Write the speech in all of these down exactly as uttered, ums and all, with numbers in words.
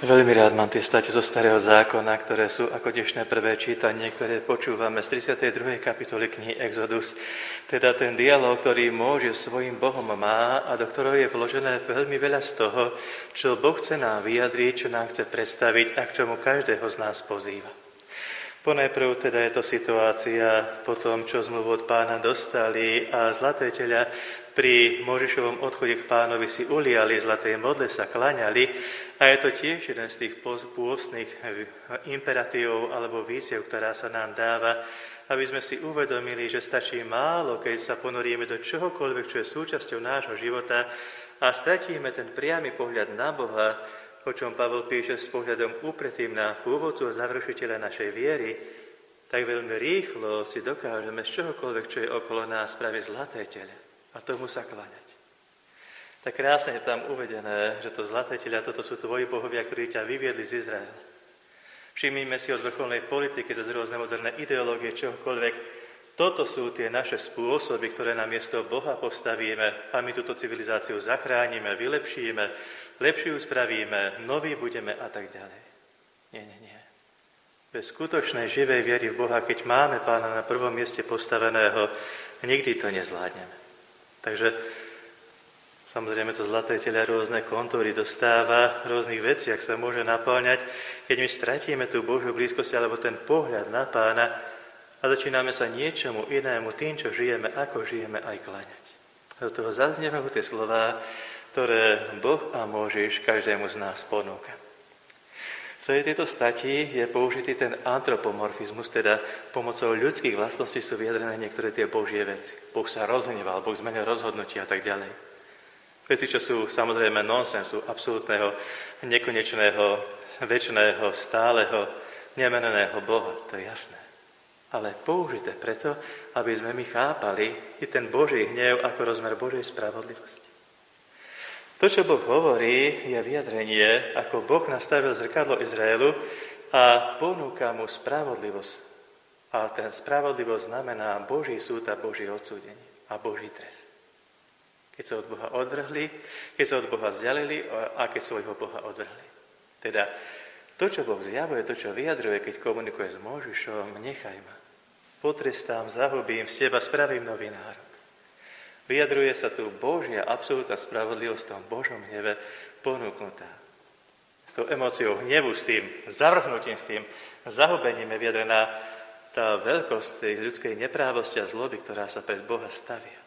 Veľmi rád mám tie state zo Starého zákona, ktoré sú ako dnešné prvé čítanie, ktoré počúvame z tridsiatej druhej kapitoly knihy Exodus. Teda ten dialóg, ktorý Mojžiš svojim Bohom má a do ktorého je vložené veľmi veľa z toho, čo Boh chce nám vyjadriť, čo nám chce predstaviť a k čomu každého z nás pozýva. Ponajprv teda je to situácia po tom, čo zmluvu od Pána dostali a zlaté teľa pri Mojžišovom odchode k Pánovi si uliali, zlatej modle sa klaňali. A je to tiež jeden z tých pôstnych imperatívov alebo výziev, ktorá sa nám dáva, aby sme si uvedomili, že stačí málo, keď sa ponoríme do čohokoľvek, čo je súčasťou nášho života a stratíme ten priamy pohľad na Boha, o čom Pavol píše s pohľadom upretým na pôvodcu a završiteľa našej viery, tak veľmi rýchlo si dokážeme z čohokoľvek, čo je okolo nás, spraviť zlaté tele a tomu sa kláňať. Tak krásne je tam uvedené, že to zlaté teľa, toto sú tvoji bohovia, ktorí ťa vyviedli z Izraela. Všimnime si od vrcholnej politiky, cez rôzne moderné ideológie, čohokoľvek. Toto sú tie naše spôsoby, ktoré na miesto Boha postavíme a my túto civilizáciu zachránime, vylepšíme, lepšiu spravíme, noví budeme a tak ďalej. Nie, nie, nie. Bez skutočnej živej viery v Boha, keď máme Pána na prvom mieste postaveného, nikdy to nezvládneme. Takže samozrejme, to zlaté teľa rôzne kontúry dostáva, rôznych veciach sa môže naplňať, keď my stratíme tú Božiu blízkosť alebo ten pohľad na Pána a začíname sa niečomu inému, tým, čo žijeme, ako žijeme, aj kláňať. Do toho zaznievajú tie slová, ktoré Boh a Mojžiš každému z nás ponúka. V celej tejto stati je použitý ten antropomorfizmus, teda pomocou ľudských vlastností sú vyjadrené niektoré tie Božie veci. Boh sa rozhneval, Boh zmenil rozhodnutia a tak ďalej. Veci, čo sú samozrejme nonsensu, absolútneho, nekonečného, večného, stáleho, nemeneného Boha, to je jasné. Ale použité preto, aby sme my chápali i ten Boží hnev ako rozmer Božej spravodlivosti. To, čo Boh hovorí, je vyjadrenie, ako Boh nastavil zrkadlo Izraelu a ponúka mu spravodlivosť. A ten spravodlivosť znamená Boží súd a Božie odsúdenie a Boží trest. Keď sa od Boha odvrhli, keď sa od Boha vzdialili a keď svojho Boha odvrhli. Teda to, čo Boh zjavuje, to, čo vyjadruje, keď komunikuje s Mojžišom, nechaj ma. Potrestám, zahubím, z teba spravím nový národ. Vyjadruje sa tu Božia absolútna spravodlivosť v tom Božom hneve ponúknutá. S tou emóciou hnevu, s tým zavrhnutím, s tým zahubením je vyjadrená tá veľkosť tej ľudskej neprávosti a zloby, ktorá sa pred Boha stavia.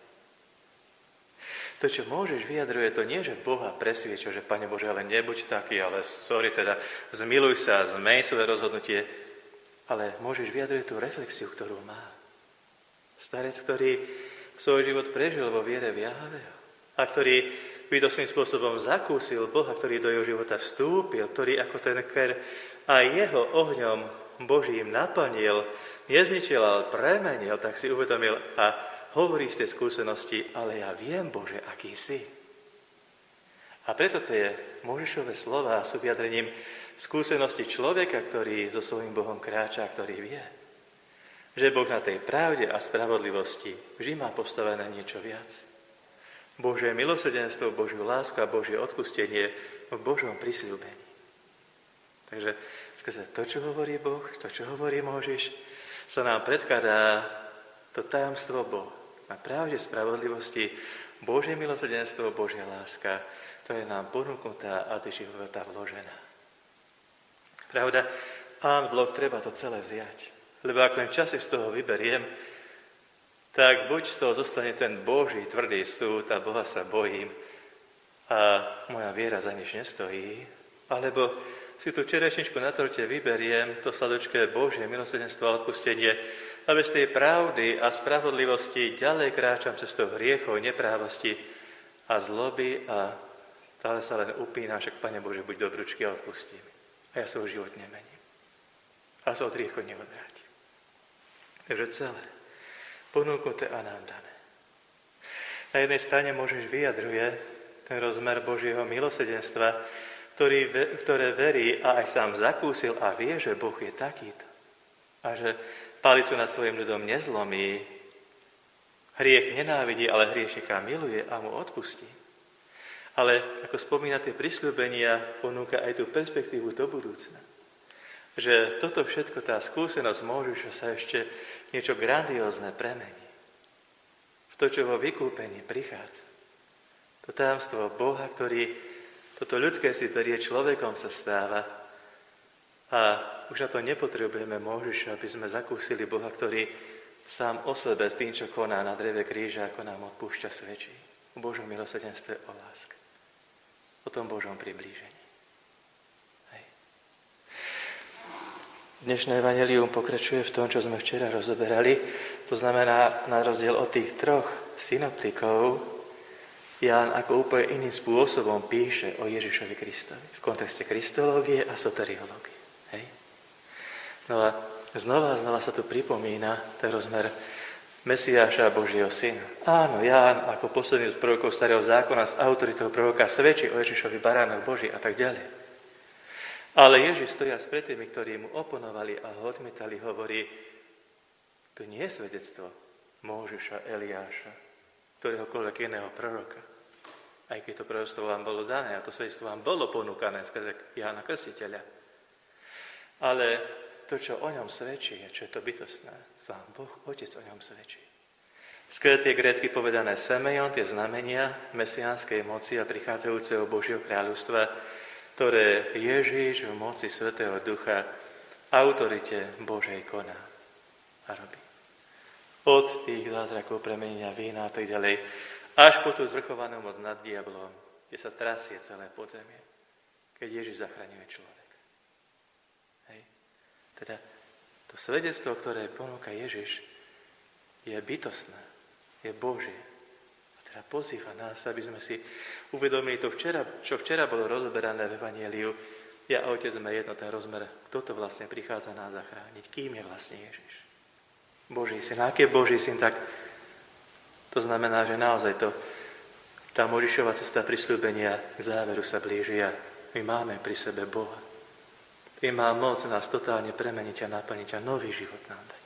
To, čo Mojžiš vyjadruje, to nie, že Boha presvieča, že Pane Bože, ale nebuď taký, ale sorry, teda zmiluj sa, zmeň svoje rozhodnutie, ale Mojžiš vyjadruje tú reflexiu, ktorú má. Starec, ktorý svoj život prežil vo viere v Jahveho a ktorý bytostným spôsobom zakúsil Boha, ktorý do jeho života vstúpil, ktorý ako ten ker aj jeho ohňom Božím naplnil, nezničil, ale premenil, tak si uvedomil a hovorí z tej skúsenosti, ale ja viem, Bože, aký si. A preto tie Mojžišove slová sú vyjadrením skúsenosti človeka, ktorý so svojím Bohom kráča, ktorý vie, že Boh na tej pravde a spravodlivosti vždy má postavené niečo viac. Božie milosrdenstvo, Božiu lásku a Božie odpustenie v Božom prisľúbení. Takže skrze to, čo hovorí Boh, to, čo hovorí Mojžiš, sa nám predkladá to tajomstvo Boha. Na pravde spravodlivosti, Božie milosrdenstvo, Božia láska, ktorá je nám ponúknutá a do života vložená. Pravda, en bloc treba to celé vziať. Lebo ak len časy z toho vyberiem, tak buď z toho zostane ten Boží tvrdý súd a Boha sa bojím a moja viera za nič nestojí, alebo si tú čerešničku na torte vyberiem, to sladočké Božie milosrdenstvo a odpustenie, a bez tej pravdy a spravodlivosti ďalej kráčam cestou hriechov, neprávosti a zloby a stále sa len upínam, však Pane Bože, buď dobručky a odpustím. A ja svoj život nemením. A sa od hriechu neodvrátim. Takže celé. Ponúknuté a nám dané. Na jednej strane Mojžiš vyjadruje ten rozmer Božieho milosrdenstva, ktorý, ktoré verí a aj sám zakúsil a vie, že Boh je takýto. A že palicu nad svojim ľudom nezlomí, hriech nenávidí, ale hriešnika miluje a mu odpustí. Ale ako spomína tie prisľúbenia, ponúka aj tú perspektívu do budúcna. Že toto všetko, tá skúsenosť Mojžiša sa ešte niečo grandiózne premení. V to, čo vo vykúpení prichádza. To tajomstvo Boha, ktorý toto ľudské si berie človekom, sa stáva. A už na to nepotrebujeme Mojžiša, aby sme zakúsili Boha, ktorý sám o sebe tým, čo koná na dreve kríža, ako nám odpúšťa, svedčí. O Božom milosrdenstve, o láske. O tom Božom priblížení. Hej. Dnešné evanjelium pokračuje v tom, čo sme včera rozoberali. To znamená, na rozdiel od tých troch synoptikov, Ján ako úplne iným spôsobom píše o Ježišovi Kristovi. V kontexte kristológie a soteriológie. Hej. No a znova a znova sa tu pripomína ten rozmer Mesiáša, Božieho syna. Áno, Ján ako posledný z prorokov starého zákona s autoritou proroka svedčí o Ježišovi baránok Boží a tak ďalej. Ale Ježiš stoja pred tými, ktorí mu oponovali a ho odmietali, hovorí, to nie je svedectvo Mojžiša, Eliáša, ktoréhokoľvek iného proroka. Aj keď to proroctvo vám bolo dané a to svedectvo vám bolo ponúkané skrze Jána Krstiteľa. Ale to, čo o ňom svedčí, je, čo je to bytostné. Sám Boh, Otec o ňom svedčí. Skrze tie grécky povedané semeion, tie znamenia mesiánskej moci a prichádzajúceho Božieho kráľovstva, ktoré Ježiš v moci Svätého Ducha autorite Božej koná a robí. Od tých zázrakov premenenia vína a tak ďalej, až po tú zvrchovanú moc nad diablom, kde sa trasie celé podzemie, keď Ježiš zachraňuje človeka. Teda to svedectvo, ktoré ponúka Ježiš, je bytostné, je Božie. A teda pozýva nás, aby sme si uvedomili to, včera, čo včera bolo rozoberané v Evanjeliu. Ja a Otec sme jedno, ten rozmer, kto to vlastne prichádza nás zachrániť, kým je vlastne Ježiš. Boží syn. A aký je Boží syn, tak to znamená, že naozaj to, tá Mojžišova cesta prisľúbenia k záveru sa blíži a my máme pri sebe Boha. Tým má moc nás totálne premeniť a naplniť a nový život nám dať.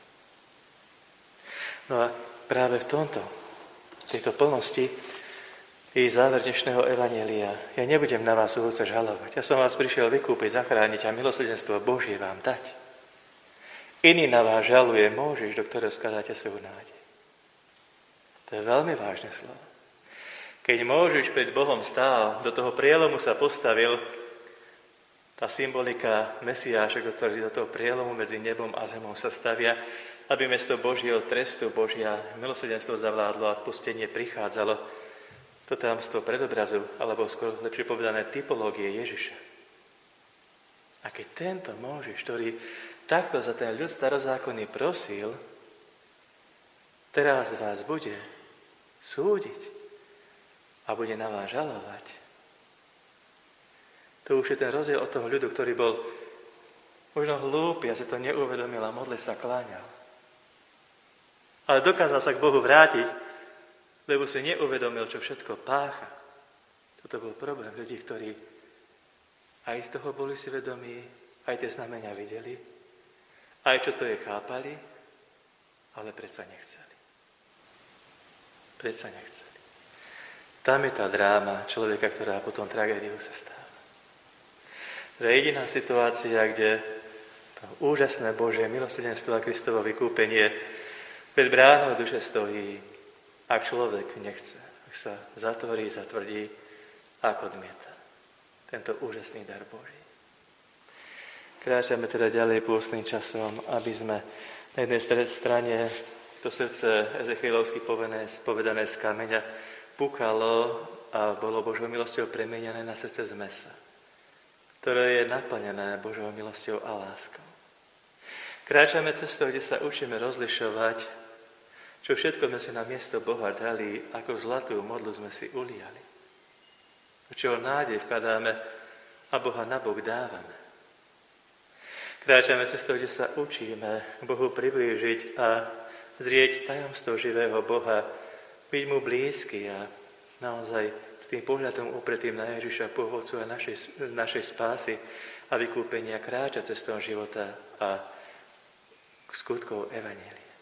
No a práve v tomto, v tejto plnosti je záver dnešného evanjelia. Ja nebudem na vás úvodca žalovať. Ja som vás prišiel vykúpiť, zachrániť a milosrdenstvo Božie vám dať. Iný na vás žaluje Mojžiš, do ktorého skladáte svoju nádej. To je veľmi vážne slovo. Keď Mojžiš pred Bohom stál, do toho prielomu sa postavil, tá symbolika Mesiáša, ktorý do toho prielomu medzi nebom a zemou sa stavia, aby miesto Božieho trestu, Božia milosrdenstvo zavládlo a odpustenie prichádzalo, to tajomstvo predobrazu, alebo skôr lepšie povedané typológie Ježiša. A keď tento Mojžiš, ktorý takto za ten ľud starozákonný prosil, teraz vás bude súdiť a bude na vás žalovať, to už je ten rozdiel od toho ľudu, ktorý bol možno hlúpy a si to neuvedomil a modle sa kláňal. Ale dokázal sa k Bohu vrátiť, lebo si neuvedomil, čo všetko pácha. Toto bol problém ľudí, ktorí aj z toho boli si vedomí, aj tie znamenia videli, aj čo to je chápali, ale predsa nechceli. Predsa nechceli. Tam je tá dráma človeka, ktorá potom tragédiu sa stáva. To je jediná situácia, kde to úžasné Božie milosrdenstvo a Kristovo vykúpenie pred bránou duše stojí, ak človek nechce, ak sa zatvorí, zatvrdí, ak odmieta. Tento úžasný dar Boží. Kráčame teda ďalej pôstnym časom, aby sme na jednej strane to srdce Ezechielovsky povedané z kameňa pukalo a bolo Božou milosťou premenené na srdce z mesa, ktoré je naplnené Božou milosťou a láskou. Kráčame cestou, kde sa učíme rozlišovať, čo všetko sme si na miesto Boha dali, ako zlatú modlu sme si uliali. Čo nádej vkladáme a Boha na bok dávame. Kráčame cestou, kde sa učíme k Bohu priblížiť a zrieť tajomstvo živého Boha, byť mu blízky a naozaj tým pohľadom upretým na Ježiša, pôvodcu a našej, našej spásy a vykúpenia kráča cestou života a k skutkov evanjelia.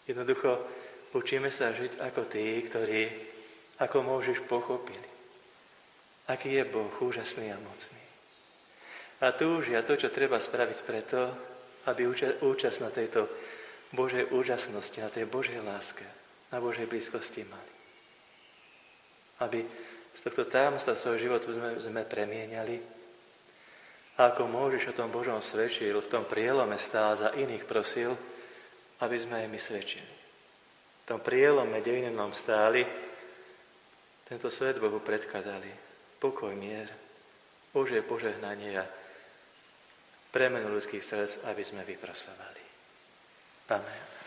Jednoducho učíme sa žiť ako tí, ktorí ako Mojžiš pochopili, aký je Boh úžasný a mocný. A túžia to, čo treba spraviť preto, aby účasť na tejto Božej úžasnosti, na tej Božej láske, na Božej blízkosti mali. Aby z tohto tajomstva svojho životu sme, sme premieniali. A ako môžeš o tom Božom svedčil, v tom prielome stál za iných prosil, aby sme aj my svedčili. V tom prielome dejinnom stáli, tento svet Bohu predkladali. Pokoj, mier, Božie požehnanie a premenu ľudských srdc, aby sme vyprosovali. Amen.